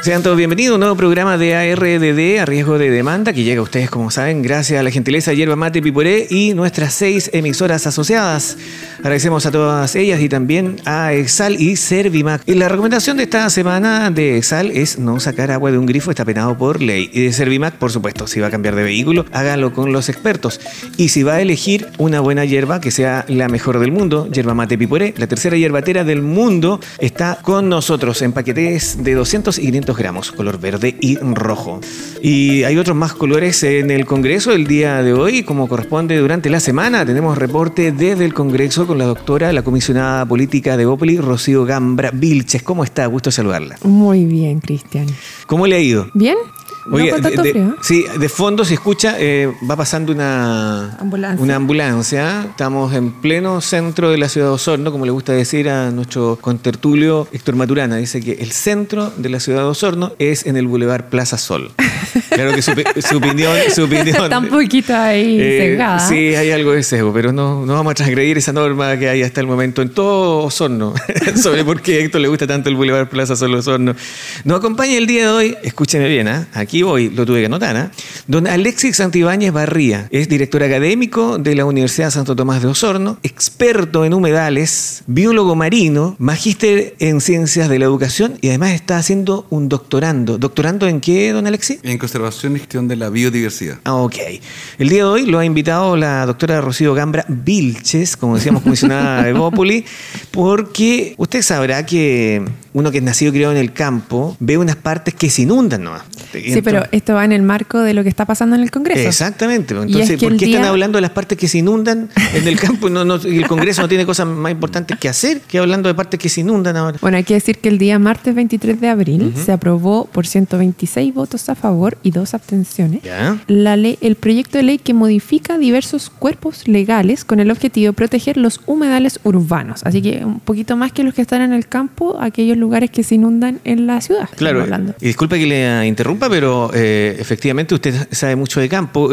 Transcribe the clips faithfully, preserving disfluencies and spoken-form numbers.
Sean todos bienvenidos a un nuevo programa de A R D D, a riesgo de demanda, que llega a ustedes, como saben, gracias a la gentileza de Yerba Mate Piporé y nuestras seis emisoras asociadas. Agradecemos a todas ellas y también a Exal y Servimac. Y la recomendación de esta semana de Exal es no sacar agua de un grifo, está penado por ley. Y de Servimac, por supuesto, si va a cambiar de vehículo, hágalo con los expertos. Y si va a elegir una buena hierba que sea la mejor del mundo, Yerba Mate Piporé, la tercera yerbatera del mundo, está con nosotros en paquetes de doscientos y quinientos gramos, color verde y rojo. Y hay otros más colores en el Congreso el día de hoy, como corresponde durante la semana. Tenemos reporte desde el Congreso con la doctora, la comisionada política de Evópolis, Rocío Gambra Vilches. ¿Cómo está? Gusto saludarla. Muy bien, Cristian. ¿Cómo le ha ido? ¿Bien? Oye, no, de, de, frío, ¿eh? Sí, de fondo se escucha, eh, va pasando una ambulancia. una ambulancia. Estamos en pleno centro de la ciudad de Osorno, como le gusta decir a nuestro contertulio Héctor Maturana. Dice que el centro de la ciudad de Osorno es en el Boulevard Plaza Sol. Claro que su, su opinión... Su opinión está un poquito ahí eh, sesgada. Sí, hay algo de sesgo, pero no, no vamos a transgredir esa norma que hay hasta el momento en todo Osorno sobre por qué a Héctor le gusta tanto el Boulevard Plaza Sol Osorno. Nos acompaña el día de hoy, escúcheme bien, ¿eh? Aquí voy, lo tuve que anotar, ¿eh? Don Alexis Santibáñez Barría es director académico de la Universidad Santo Tomás de Osorno, experto en humedales, biólogo marino, magíster en ciencias de la educación y además está haciendo un doctorando. ¿Doctorando en qué, don Alexis? En conservación y gestión de la biodiversidad. Ah, ok. El día de hoy lo ha invitado la doctora Rocío Gambra Vilches, como decíamos, comisionada de Evópolis, porque usted sabrá que uno que es nacido y criado en el campo ve unas partes que se inundan nomás. Sí, entonces, pero esto va en el marco de lo que está pasando en el Congreso. Exactamente. Entonces, es que ¿por qué día... están hablando de las partes que se inundan en el campo? No, no, y el Congreso no tiene cosas más importantes que hacer que hablando de partes que se inundan ahora. Bueno, hay que decir que el día martes veintitrés de abril uh-huh. se aprobó por ciento veintiséis votos a favor y dos abstenciones ¿Ya? la ley, el proyecto de ley que modifica diversos cuerpos legales con el objetivo de proteger los humedales urbanos. Así que un poquito más que los que están en el campo, aquellos lugares que se inundan en la ciudad. Claro, y disculpe que le interrumpa, pero eh, efectivamente usted sabe mucho de campo.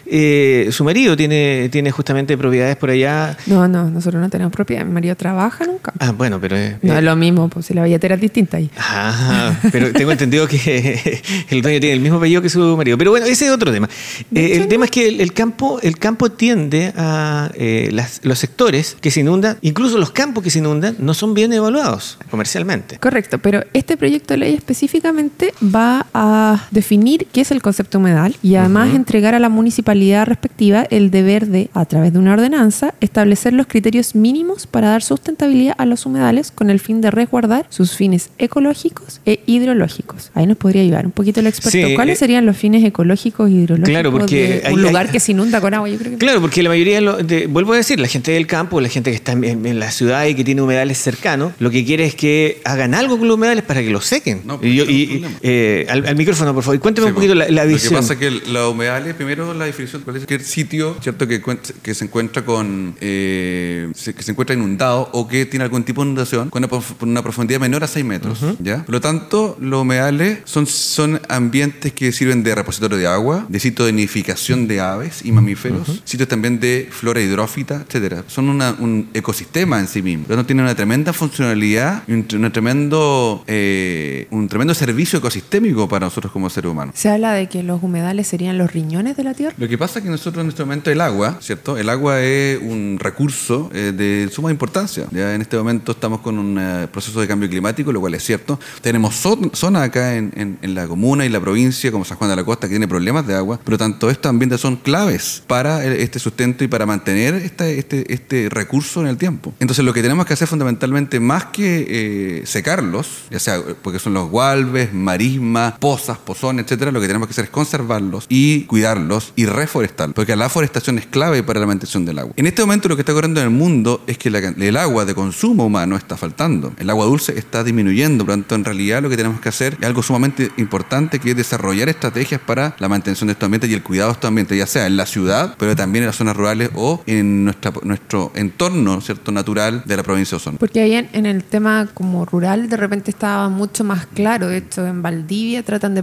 Eh, ¿Su marido tiene, tiene justamente propiedades por allá? No, no, nosotros no tenemos propiedades. Mi marido trabaja en un campo. Ah, bueno, pero... Eh, no eh. es lo mismo, pues si la billetera es distinta ahí. Ah, pero tengo entendido que el dueño tiene el mismo apellido que su marido. Pero bueno, ese es otro tema. Eh, el tema es que el, el campo el campo tiende a... Eh, las, los sectores que se inundan, incluso los campos que se inundan, no son bien evaluados comercialmente. Correcto, pero este proyecto de ley específicamente va a definir qué es el concepto humedal y además uh-huh. entregar a la municipalidad respectiva el deber de, a través de una ordenanza, establecer los criterios mínimos para dar sustentabilidad a los humedales con el fin de resguardar sus fines ecológicos e hidrológicos. Ahí nos podría ayudar un poquito el experto. Sí, ¿Cuáles eh, serían los fines ecológicos e hidrológicos claro, porque de hay, un lugar hay, que se inunda con agua? Yo creo que claro, porque la mayoría, de lo, de, vuelvo a decir, la gente del campo, la gente que está en, en la ciudad y que tiene humedales cercanos, lo que quiere es que hagan algo con los humedales para que los sequen. No, y yo, y, eh, al, al micrófono, por favor, cuénteme sí, un poquito la, la visión. Lo que pasa es que los humedales, primero la definición de cualquier sitio, cierto, que, que se encuentra con eh, se, que se encuentra inundado o que tiene algún tipo de inundación con una, una profundidad menor a seis metros. Uh-huh. ¿Ya? Por lo tanto, los humedales son, son ambientes que sirven de repositorio de agua, de sitio de nidificación de aves y mamíferos, uh-huh. sitios también de flora hidrófita, etcétera. Son una, un ecosistema en sí mismo. Pero tienen una tremenda funcionalidad y un, un tremendo eh, un tremendo servicio ecosistémico para nosotros como seres humanos. Se habla de que los humedales serían los riñones de la tierra. Lo que pasa es que nosotros en este momento el agua, ¿cierto? El agua es un recurso eh, de suma importancia. Ya en este momento estamos con un uh, proceso de cambio climático, lo cual es cierto. Tenemos zonas zona acá en, en, en la comuna y la provincia, como San Juan de la Costa, que tiene problemas de agua, pero tanto estos ambientes son claves para este sustento y para mantener este, este, este recurso en el tiempo. Entonces lo que tenemos que hacer fundamentalmente, más que eh, secarlos, ya sea porque son los gualbes, marismas, pozas, pozones, etcétera, lo que tenemos que hacer es conservarlos y cuidarlos y reforestarlos, porque la forestación es clave para la mantención del agua. En este momento lo que está ocurriendo en el mundo es que la, el agua de consumo humano está faltando, el agua dulce está disminuyendo, por lo tanto en realidad lo que tenemos que hacer es algo sumamente importante, que es desarrollar estrategias para la mantención de estos ambientes y el cuidado de estos ambientes, ya sea en la ciudad, pero también en las zonas rurales o en nuestra, nuestro entorno, ¿cierto?, natural de la provincia de Osorno. Porque ahí en, en el tema como rural de repente estaba mucho más claro. De hecho, en Valdivia tratan de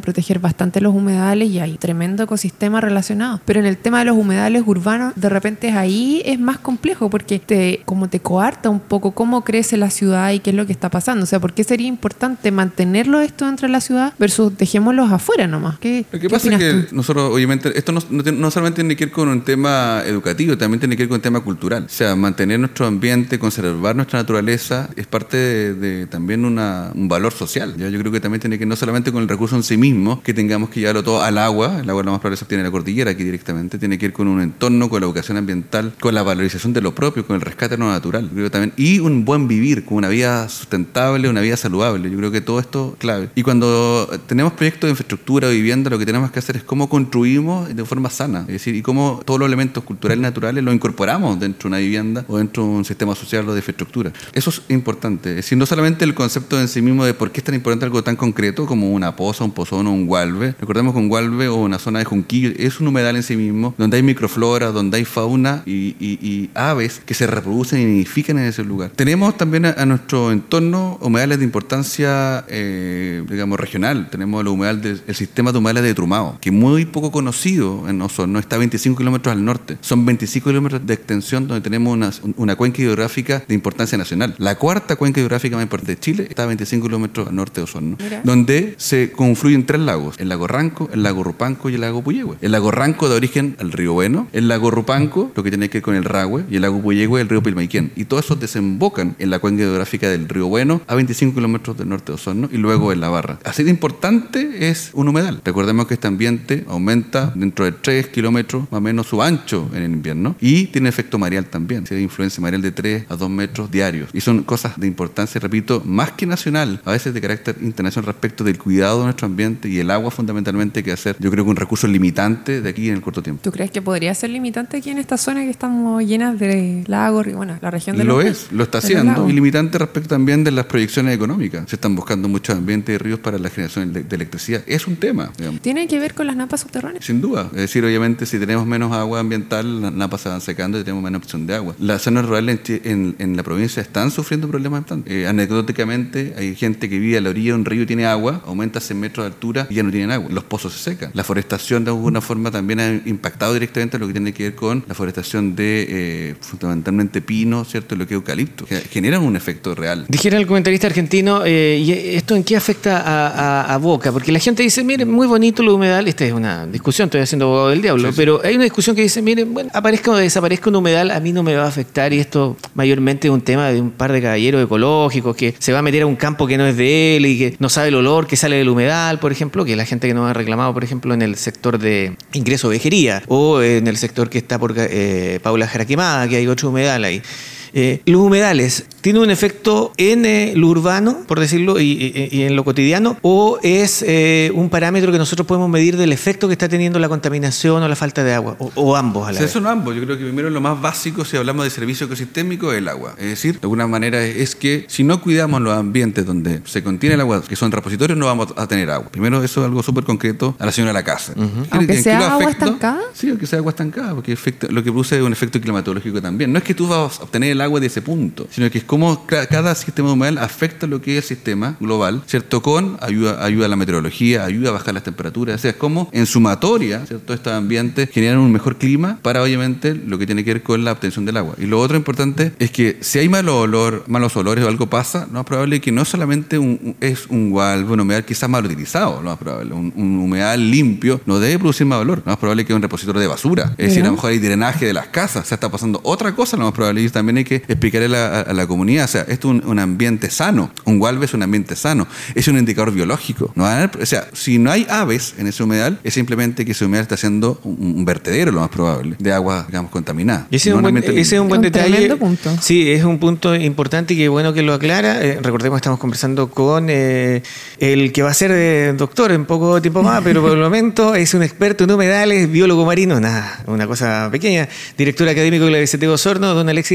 proteger bastante los humedales y hay tremendo ecosistema relacionado. Pero en el tema de los humedales urbanos, de repente ahí es más complejo porque te, como te coarta un poco cómo crece la ciudad y qué es lo que está pasando. O sea, ¿por qué sería importante mantenerlo esto dentro de la ciudad versus dejémoslos afuera nomás? ¿Qué, lo que ¿qué pasa es que tú? nosotros, obviamente, esto no, no, no solamente tiene que ver con un tema educativo, también tiene que ver con un tema cultural. O sea, mantener nuestro ambiente, conservar nuestra naturaleza es parte de, de también una, un valor social. ¿Ya? Yo creo que también tiene que ver no solamente con el recurso en sí mismo, que tengamos que llevarlo todo al agua, el agua lo más probable se obtiene en la cordillera aquí directamente, tiene que ver con un entorno, con la educación ambiental, con la valorización de lo propio, con el rescate de lo natural. Yo creo que también, y un buen vivir, con una vida sustentable, una vida saludable. Yo creo que todo esto es clave. Y cuando tenemos proyectos de infraestructura o vivienda, lo que tenemos que hacer es cómo construimos de forma sana, es decir, y cómo todos los elementos culturales y naturales los incorporamos dentro de una vivienda o dentro de un sistema social o de infraestructura. Eso es importante. Es decir, no solamente el concepto en sí mismo de por qué es tan importante algo tan concreto como una poza, un pozón o un gualve. Recordemos que un gualve o una zona de Junquillo es un humedal en sí mismo, donde hay microflora, donde hay fauna y, y, y aves que se reproducen y nidifican en ese lugar. Tenemos también a, a nuestro entorno humedales de importancia, eh, digamos, regional. Tenemos el, humedal de, el sistema de humedales de Trumao, que es muy poco conocido en Osorno, está a veinticinco kilómetros al norte. Son veinticinco kilómetros de extensión donde tenemos una, una cuenca hidrográfica de importancia nacional. La cuarta cuenca hidrográfica más importante de Chile está a veinticinco kilómetros al norte de Osorno, Mira. donde se confluyen tres lagos, el lago Ranco, el lago Rupanco y el lago Puyehue. El lago Ranco da origen al río Bueno, el lago Rupanco, lo que tiene que ver con el Rahue, y el lago Puyehue, el río Pilmaiquén. Y todos esos desembocan en la cuenca hidrográfica del río Bueno, a veinticinco kilómetros del norte de Osorno, y luego en la Barra. Así de importante es un humedal. Recordemos que este ambiente aumenta dentro de tres kilómetros más o menos su ancho en el invierno, y tiene efecto mareal también. Tiene influencia mareal de tres a dos metros diarios. Y son cosas de importancia, repito, más que nacional, a veces de carácter internacional respecto del cuidado de nuestro ambiente y el agua fundamentalmente, que hacer, yo creo que un recurso limitante de aquí en el corto tiempo. ¿Tú crees que podría ser limitante aquí en esta zona que estamos llenas de lagos? Y bueno, la región de Lo los, es, lo está haciendo, y limitante respecto también de las proyecciones económicas. Se están buscando muchos ambientes y ríos para la generación de, de electricidad. Es un tema, digamos. ¿Tiene que ver con las napas subterráneas? Sin duda. Es decir, obviamente, si tenemos menos agua ambiental, las napas se van secando y tenemos menos opción de agua. Las zonas rurales en, en, en la provincia están sufriendo problemas. Eh, anecdóticamente, hay gente que vive a la orilla de un río y tiene agua, aumenta cien metros de altura y ya no tienen agua. Los pozos se secan. La forestación, de alguna forma, también ha impactado directamente lo que tiene que ver con la forestación de, eh, fundamentalmente, pino, ¿cierto? Lo que es eucalipto. Que generan un efecto real. Dijera el comentarista argentino, eh, ¿y esto en qué afecta a, a, a Boca? Porque la gente dice, mire, muy bonito lo humedal. Esta es una discusión, estoy haciendo abogado del diablo, sí, sí. Pero hay una discusión que dice, mire, bueno, aparezca o desaparezca un humedal, a mí no me va a afectar, y esto mayormente es un tema de un par de caballeros ecológicos que se va a meter a un campo que no es de él y que no sabe el olor que sale del humedal, por ejemplo, que es la gente que nos ha reclamado, por ejemplo, en el sector de ingreso vejería o en el sector que está por eh, Paula Jaraquemada, que hay otro humedal ahí. Eh, los humedales, ¿tienen un efecto en eh, lo urbano, por decirlo, y, y, y en lo cotidiano? ¿O es eh, un parámetro que nosotros podemos medir del efecto que está teniendo la contaminación o la falta de agua? ¿O, o ambos a la sí, vez? Son ambos. Yo creo que primero lo más básico, si hablamos de servicio ecosistémico, es el agua. Es decir, de alguna manera es que si no cuidamos los ambientes donde se contiene el agua, que son repositorios, no vamos a tener agua. Primero, eso es algo súper concreto a la señora de la casa. Uh-huh. ¿Aunque sea agua afecto? estancada? Sí, aunque sea agua estancada, porque efecto, lo que produce es un efecto climatológico también. No es que tú vas a obtener el agua de ese punto, sino que es como cada sistema humedal afecta lo que es el sistema global, ¿cierto? Con ayuda, ayuda a la meteorología, ayuda a bajar las temperaturas, o sea, es como en sumatoria, ¿cierto? Estos ambientes generan un mejor clima para, obviamente, lo que tiene que ver con la obtención del agua. Y lo otro importante es que si hay malo olor, malos olores o algo pasa, lo más probable es que no solamente un, es un gualve, un humedal quizás mal utilizado, lo más probable, un, un humedal limpio no debe producir más olor, lo más probable es que es un repositorio de basura, es decir, a lo mejor hay drenaje de las casas, se está pasando otra cosa, lo más probable, y también hay que explicarle a la A, a la comunidad, o sea, esto es un, un ambiente sano, un gualve es un ambiente sano, es un indicador biológico, no va a, o sea, si no hay aves en ese humedal, es simplemente que ese humedal está siendo un, un vertedero, lo más probable, de agua, digamos, contaminada. Y ese, no es, un buen, ese es un buen un detalle. Punto. Sí, es un punto importante y que bueno que lo aclara. Eh, recordemos que estamos conversando con eh, el que va a ser eh, doctor en poco tiempo más, pero por el momento es un experto en humedales, biólogo marino, nada, una cosa pequeña, director académico de la U B C T Osorno, don Alexis Santibáñez.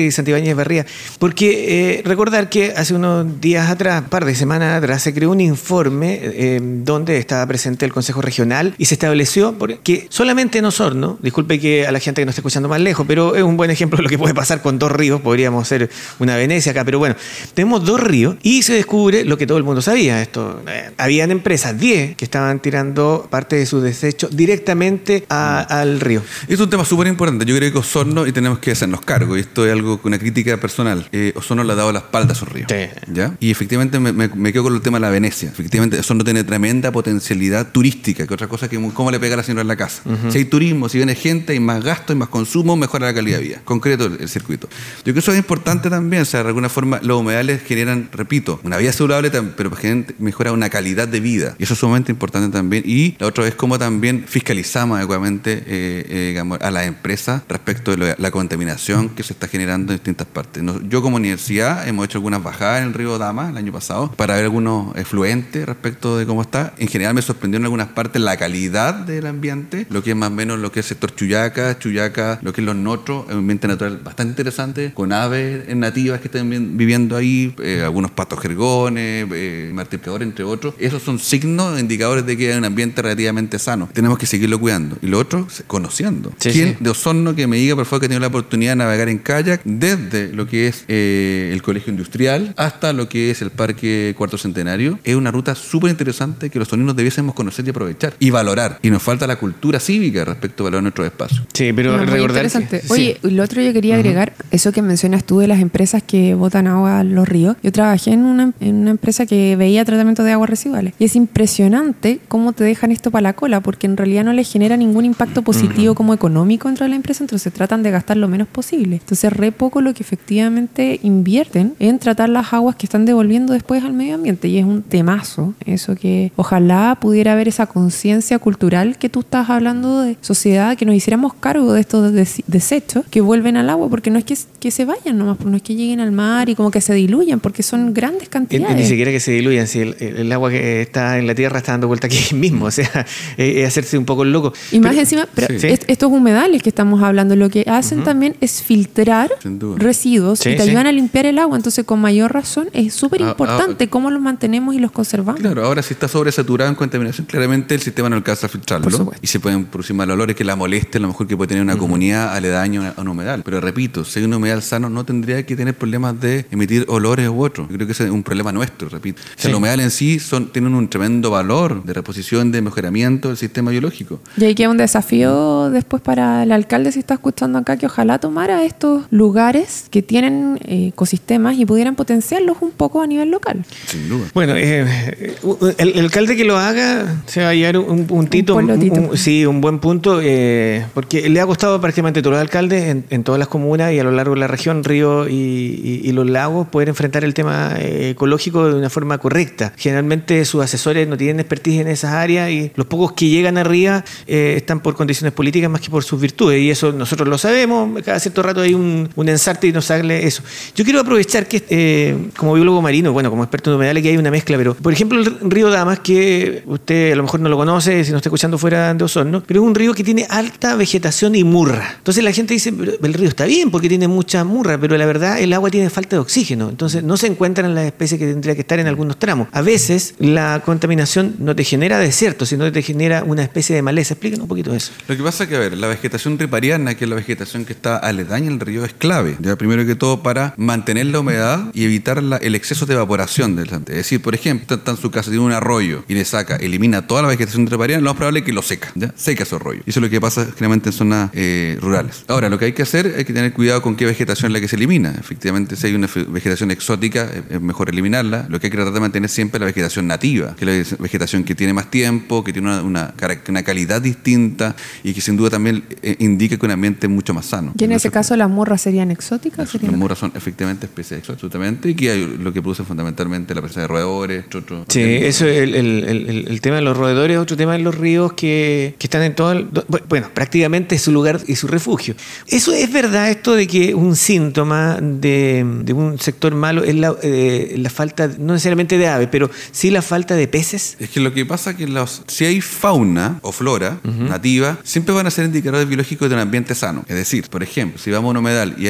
montañas barridas. Porque eh, recordar que hace unos días atrás, un par de semanas atrás, se creó un informe eh, donde estaba presente el Consejo Regional y se estableció que solamente en Osorno, disculpe que a la gente que nos está escuchando más lejos, pero es un buen ejemplo de lo que puede pasar con dos ríos, podríamos ser una Venecia acá, pero bueno, tenemos dos ríos y se descubre lo que todo el mundo sabía. Esto, eh, habían empresas, diez, que estaban tirando parte de sus desechos directamente a, al río. Es un tema súper importante. Yo creo que Osorno, y tenemos que hacernos cargo, y esto es algo con una crítica personal, eh, Osorno le ha dado la espalda a esos ríos. Sí. ¿Ya? Y efectivamente me, me, me quedo con el tema de la Venecia. Efectivamente, Osorno tiene tremenda potencialidad turística, que otra cosa que cómo le pega a la señora en la casa. Uh-huh. Si hay turismo, si viene gente, hay más gasto, hay más consumo, mejora la calidad de vida. Concreto el, el circuito. Yo creo que eso es importante también. O sea, de alguna forma, los humedales generan, repito, una vida saludable, pero mejora una calidad de vida. Y eso es sumamente importante también. Y la otra es cómo también fiscalizamos adecuadamente eh, eh, digamos, a las empresas respecto de lo, la contaminación que se está generando en distintas partes. Nos, yo como universidad hemos hecho algunas bajadas en el río Dama el año pasado para ver algunos efluentes respecto de cómo está. En general me sorprendió en algunas partes la calidad del ambiente, lo que es más o menos lo que es el sector Chuyaca, Chuyaca, lo que es los Notros, un ambiente natural bastante interesante, con aves nativas que están viviendo ahí, eh, algunos patos jergones, eh, martircadores, entre otros. Esos son signos, indicadores de que hay un ambiente relativamente sano. Tenemos que seguirlo cuidando. Y lo otro, conociendo. Sí, ¿Quién sí. de Osorno que me diga, por favor, que ha tenido la oportunidad de navegar en kayak desde lo que es eh, el Colegio Industrial hasta lo que es el Parque Cuarto Centenario? Es una ruta súper interesante que los soninos debiésemos conocer y aprovechar y valorar. Y nos falta la cultura cívica respecto a valorar nuestros espacios. Sí, pero no, recordar interesante. Que, Oye, sí. lo otro yo quería agregar, uh-huh. eso que mencionas tú de las empresas que botan agua a los ríos. Yo trabajé en una, en una empresa que veía tratamiento de aguas residuales. Y es impresionante cómo te dejan esto para la cola, porque en realidad no les genera ningún impacto positivo uh-huh. como económico dentro de la empresa, entonces tratan de gastar lo menos posible. Entonces, re poco lo que efectivamente invierten en tratar las aguas que están devolviendo después al medio ambiente. Y es un temazo, eso que ojalá pudiera haber esa conciencia cultural que tú estás hablando de sociedad, que nos hiciéramos cargo de estos des- desechos que vuelven al agua, porque no es que, que se vayan nomás, no es que lleguen al mar y como que se diluyan, porque son grandes cantidades. Ni, ni siquiera que se diluyan, si el, el agua que está en la tierra está dando vuelta aquí mismo, o sea, es hacerse un poco el loco. Y pero, más encima, pero sí. est- estos humedales que estamos hablando, lo que hacen uh-huh. también es filtrar residuos sí, y te sí. ayudan a limpiar el agua, entonces con mayor razón es súper importante ah, ah, cómo los mantenemos y los conservamos. Claro, ahora si está sobresaturado en contaminación, claramente el sistema no alcanza a filtrarlo y se pueden producir mal olores que la molesten, a lo mejor que puede tener una uh-huh. comunidad aledaña a un humedal. Pero repito, si hay un humedal sano no tendría que tener problemas de emitir olores u otros. Yo creo que ese es un problema nuestro, repito. Sí. O sea, los humedales en sí son, tienen un tremendo valor de reposición, de mejoramiento del sistema biológico. Y ahí queda un desafío después para el alcalde, si está escuchando acá, que ojalá tomara estos lugares que tienen eh, ecosistemas y pudieran potenciarlos un poco a nivel local. Sin duda. Bueno, eh, el, el alcalde que lo haga se va a llevar un puntito, un, un, un, sí, un buen punto, eh, porque le ha costado prácticamente a todos los alcaldes en, en todas las comunas y a lo largo de la región, Río y, y, y los lagos, poder enfrentar el tema eh, ecológico de una forma correcta. Generalmente sus asesores no tienen expertise en esas áreas y los pocos que llegan arriba eh, están por condiciones políticas más que por sus virtudes, y eso nosotros lo sabemos. Cada cierto rato hay un, un ensarte y nos sale eso. Yo quiero aprovechar que eh, como biólogo marino, bueno, como experto en humedales, que hay una mezcla, pero por ejemplo el río Damas, que usted a lo mejor no lo conoce si no está escuchando fuera de Osorno, pero es un río que tiene alta vegetación y murra. Entonces la gente dice, pero el río está bien porque tiene mucha murra, pero la verdad el agua tiene falta de oxígeno, entonces no se encuentran las especies que tendría que estar en algunos tramos. A veces la contaminación no te genera desierto, sino que te genera una especie de maleza. Explíquenos un poquito eso. Lo que pasa es que, a ver, la vegetación ripariana, que es la vegetación que está aledaña al río, es clave, ya primero que todo para mantener la humedad y evitar la, el exceso de evaporación del Es decir, por ejemplo, está en su casa, tiene un arroyo y le saca, elimina toda la vegetación ripariana, lo más probable es que lo seca, ¿ya? Seca ese arroyo. Y eso es lo que pasa generalmente en zonas eh, rurales. Ahora, lo que hay que hacer, hay que tener cuidado con qué vegetación es la que se elimina. Efectivamente, si hay una vegetación exótica, es mejor eliminarla. Lo que hay que tratar de mantener siempre es la vegetación nativa, que es la vegetación que tiene más tiempo, que tiene una, una, una calidad distinta y que sin duda también eh, indica que un ambiente es mucho más sano. ¿Y en ese caso las murras serían exóticas? Las, las murras son efectivamente especies exóticas, absolutamente, y que hay, lo que produce fundamentalmente la presencia de roedores, otro, sí, eso es el, el, el, el tema de los roedores, otro tema de los ríos que, que están en todo el, bueno, prácticamente su lugar y su refugio. ¿Eso es verdad, esto de que un síntoma de, de un sector malo es la, eh, la falta, no necesariamente de aves, pero sí la falta de peces? Es que lo que pasa es que los, si hay fauna o flora uh-huh. nativa, siempre van a ser indicadores biológicos de un ambiente sano. Es decir, por ejemplo, si vamos a un humedal y hay aves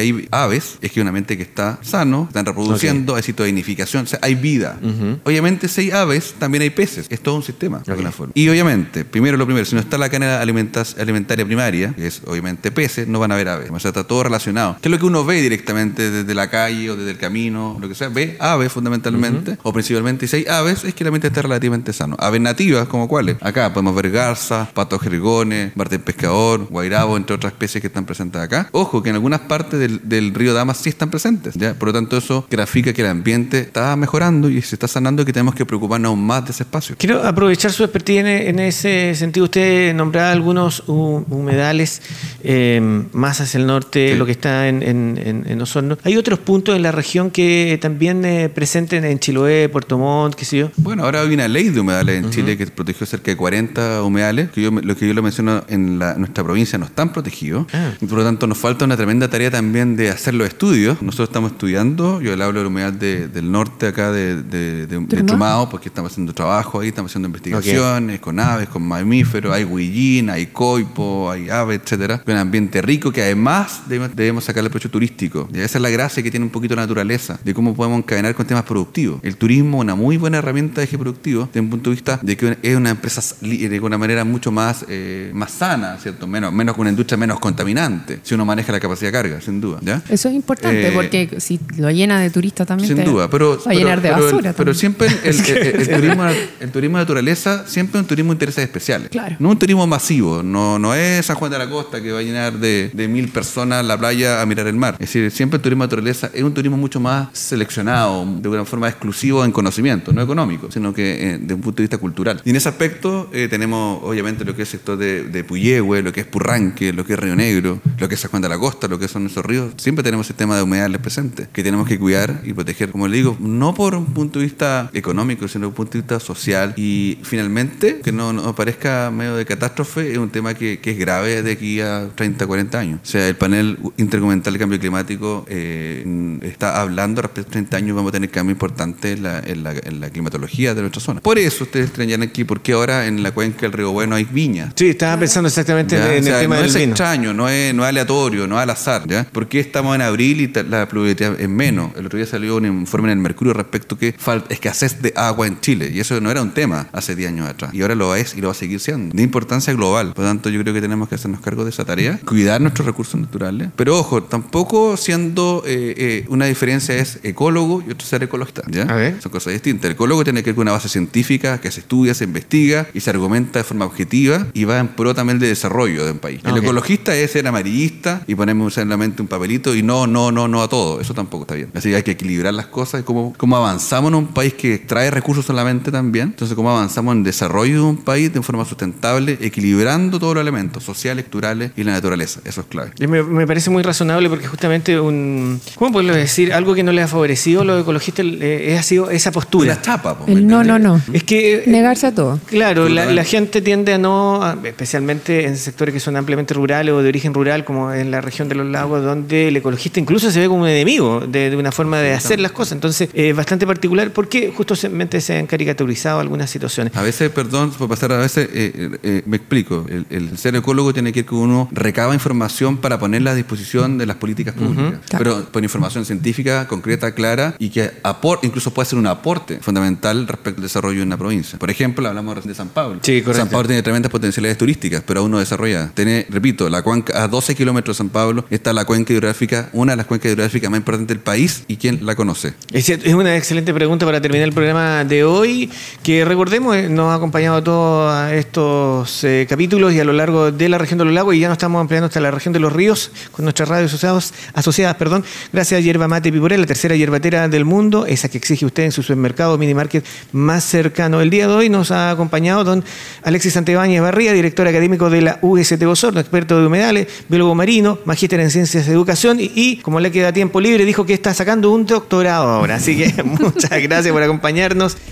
aves, es que es un ambiente que está sano, están reproduciendo, okay. hay citodificación, o sea, hay vida. Uh-huh. Obviamente, si hay aves, también hay peces. Es todo un sistema, de alguna forma. Y obviamente, primero lo primero, si no está la cadena alimentaria primaria, que es obviamente peces, no van a haber aves. O sea, está todo relacionado. ¿Qué es lo que uno ve directamente desde la calle o desde el camino, lo que sea? Ve aves fundamentalmente, uh-huh. o principalmente, y si hay aves, es que el ambiente está relativamente sano. Aves nativas, como cuáles. Acá podemos ver garzas, patos jergones, martín pescador, guairabo, entre otras especies que están presentes acá. Ojo, que en algunas partes del, del río Damas sí están presentes, ¿ya? Por lo tanto, eso grafica que el ambiente está mejorando y se está sanando y que tenemos que preocuparnos aún más de ese espacio. Quiero aprovechar su expertise en, en ese sentido. Usted nombraba algunos humedales eh, más hacia el norte, sí. lo que está en, en, en Osorno. ¿Hay otros puntos en la región que también eh, presenten en Chiloé, Puerto Montt, qué sé yo? Bueno, ahora hay una ley de humedales en uh-huh. Chile que protegió cerca de cuarenta humedales, que yo, lo que yo lo menciono en la, nuestra provincia no están protegidos, ah. y por lo tanto nos falta una tremenda tarea también de hacer los estudios. Nosotros estamos estudiando, yo le hablo del humedal de, del norte acá de, de, de, de Chumao, porque estamos haciendo trabajo ahí, estamos haciendo investigaciones okay. con aves, con mamíferos, hay huillín, hay coipo, hay aves, etcétera. Un ambiente rico que además debemos, debemos sacarle provecho turístico. Y esa es la gracia que tiene un poquito de naturaleza, de cómo podemos encadenar con temas productivos. El turismo es una muy buena herramienta de eje productivo, desde un punto de vista de que es una empresa de una manera mucho más, eh, más sana, ¿cierto? Menos, menos una industria menos contaminante, si uno maneja la capacidad de carga, sin duda. ¿Ya? Eso es importante, eh, porque si lo llena de turistas también sin te duda, pero, va a llenar pero, de basura. Pero, pero siempre el, el, el, el, turismo, el turismo de naturaleza siempre es un turismo de intereses especiales. Claro. No un turismo masivo, no, no es San Juan de la Costa que va a llenar de, de mil personas la playa a mirar el mar. Es decir, siempre el turismo de naturaleza es un turismo mucho más seleccionado, de una forma exclusiva en conocimiento, no económico, sino que eh, de un punto de vista cultural. Y en ese aspecto eh, tenemos obviamente lo que es el sector de, de Puyehue, lo que es Purranque, lo que es Río Negro, lo que es San Juan de la Costa, lo que son esos ríos. Siempre tenemos sistemas de humedales presentes que tenemos que cuidar y proteger, como le digo, no por un punto de vista económico, sino por un punto de vista social. Y finalmente, que no, no parezca medio de catástrofe, es un tema que, que es grave de aquí a treinta, cuarenta años. O sea, el panel intergubernamental de cambio climático eh, está hablando respecto a treinta años vamos a tener cambio importante en la, en, la, en la climatología de nuestra zona. Por eso ustedes extrañan aquí, porque ahora en la cuenca del Río Bueno hay viñas. Sí, estaba pensando exactamente ¿ya? en, en o sea, el tema no del es vino. extraño, no es, no es aleatorio, no es al azar. ¿Ya? ¿Por qué estamos en abril y la pluviometría es menos? El otro día salió un informe en el Mercurio respecto que falta escasez de agua en Chile, y eso no era un tema hace diez años atrás, y ahora lo es y lo va a seguir siendo, de importancia global. Por lo tanto, yo creo que tenemos que hacernos cargo de esa tarea, cuidar nuestros recursos naturales, pero ojo, tampoco siendo eh, eh, una diferencia es ecólogo y otro ser ecologista, ¿ya? A ver. Son cosas distintas. El ecólogo tiene que ver con una base científica que se estudia, se investiga y se argumenta de forma objetiva y va en pro también de desarrollo de un país. El okay. ecologista es ser amarillista y ponerme en la mente un papelito y no, no, no, no a todo. Eso tampoco está bien. Así que hay que equilibrar las cosas y cómo, cómo avanzamos en un país que extrae recursos solamente también. Entonces, cómo avanzamos en desarrollo de un país de forma sustentable, equilibrando todos los elementos sociales, culturales y la naturaleza. Eso es clave. Me, me parece muy razonable porque justamente un, ¿cómo puedo decir? Algo que no les ha favorecido a los ecologistas eh, ha sido esa postura. La chapa. El no, no, no. Es que negarse a todo. Claro, la, la gente tiende a no, especialmente en sectores que son ampliamente rurales o de origen rural, como en la región de los lagos, donde el ecologista incluso se ve como un enemigo de, de una forma de hacer las cosas. Entonces, es eh, bastante particular porque justamente se han caricaturizado algunas situaciones. A veces, perdón, por pasar, a veces, eh, eh, me explico, el, el ser ecólogo tiene que ver que uno recaba información para ponerla a disposición de las políticas públicas, uh-huh. claro. pero por información científica, concreta, clara y que aporte, incluso puede ser un aporte fundamental respecto al desarrollo de una provincia. Por ejemplo, hablamos de San Pablo. Sí, correcto. San Pablo tiene tremendas potencialidades turísticas, pero aún no desarrolladas. Tiene, repito, la cuenca, a doce kilómetros de San Pablo está la cuenca hidrográfica, una de las cuencas hidrográficas más importantes del país, ¿y quién la conoce? Es, es una excelente pregunta para terminar el programa de hoy, que recordemos, nos ha acompañado todos estos eh, capítulos y a lo largo de la región de los lagos, y ya nos estamos ampliando hasta la región de los ríos con nuestras radios asociadas, asociadas, perdón, gracias a Yerba Mate Pipuré, la tercera yerbatera del mundo, esa que exige usted en su supermercado o mini market más cercano. El día de hoy nos ha acompañado don Alexis Santibáñez Barría, director académico de la U S T Osorno, experto de humedales, biólogo marino, magíster en ciencias de educación y, y, como le queda tiempo libre, dijo que está sacando un doctorado ahora. Así que muchas gracias por acompañarnos.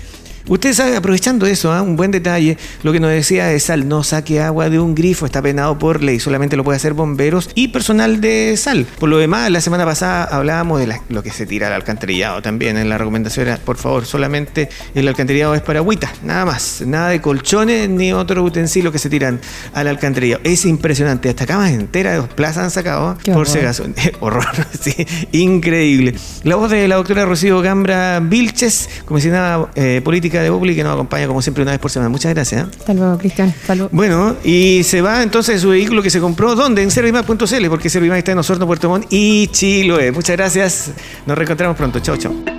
Usted sabe, aprovechando eso, ¿eh? un buen detalle, lo que nos decía de sal, no saque agua de un grifo, está penado por ley, solamente lo puede hacer bomberos y personal de sal. Por lo demás, la semana pasada hablábamos de la, lo que se tira al alcantarillado también, en la recomendación era, por favor, solamente el alcantarillado es para agüita, nada más, nada de colchones ni otros utensilios que se tiran al alcantarillado. Es impresionante, hasta camas enteras de dos plazas han sacado, Qué por horror. si acaso. Horror, sí, increíble. La voz de la doctora Rocío Gambra Vilches, comisionada eh, política de Populi, que nos acompaña como siempre una vez por semana. Muchas gracias. ¿eh? Hasta luego, Cristian. Hasta luego. Bueno, y se va entonces su vehículo que se compró, ¿dónde? En servimac punto c l, porque Servimac está en Osorno, Puerto Montt y Chiloé. Muchas gracias. Nos reencontramos pronto. Chao, chao.